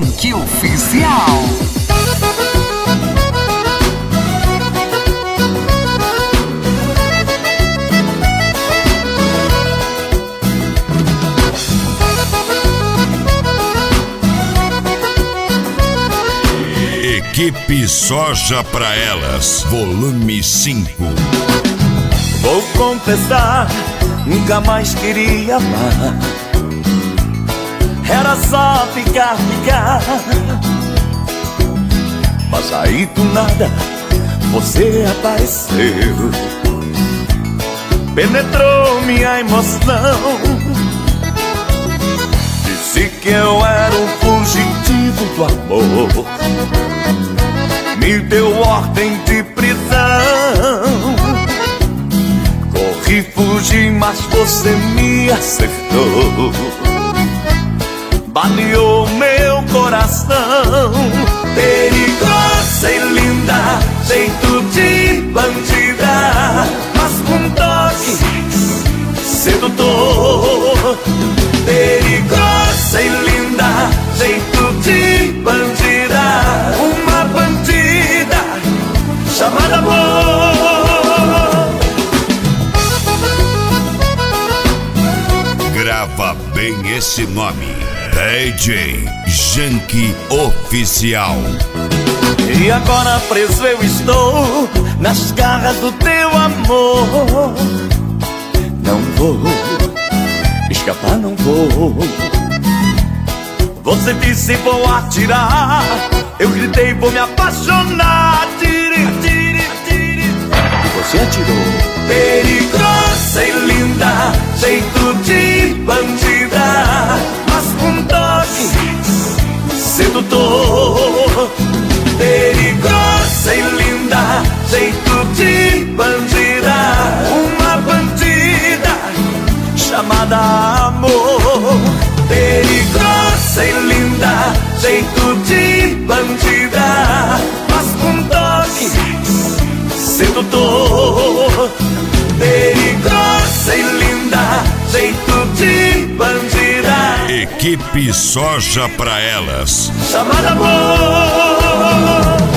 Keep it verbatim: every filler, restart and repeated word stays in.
Janky Oficial. Equipe Soja pra Elas, volume cinco. Vou confessar, nunca mais queria amar. Era só ficar, ficar. Mas aí do nada você apareceu, penetrou minha emoção. Disse que eu era um fugitivo do amor, me deu ordem de prisão. Corri, fugi, mas você me acertou, baleou meu coração. Perigosa e linda, jeito de bandida, mas com toque sedutor. Perigosa e linda, jeito de bandida, uma bandida chamada amor. Grava bem esse nome: D J Janky Oficial. E agora preso eu estou nas garras do teu amor. Não vou escapar, não vou. Você disse vou atirar, eu gritei vou me apaixonar. Tire, tire, tire. E você atirou. Perigosa e linda, jeito de bandida, mas com toque sedutor. Perigosa e linda, jeito de bandida, uma bandida chamada amor. Perigosa e linda, jeito de bandida, mas com toque sedutor. Perigosa e linda, jeito de bandida, Equipe Soja pra Elas, chamada amor.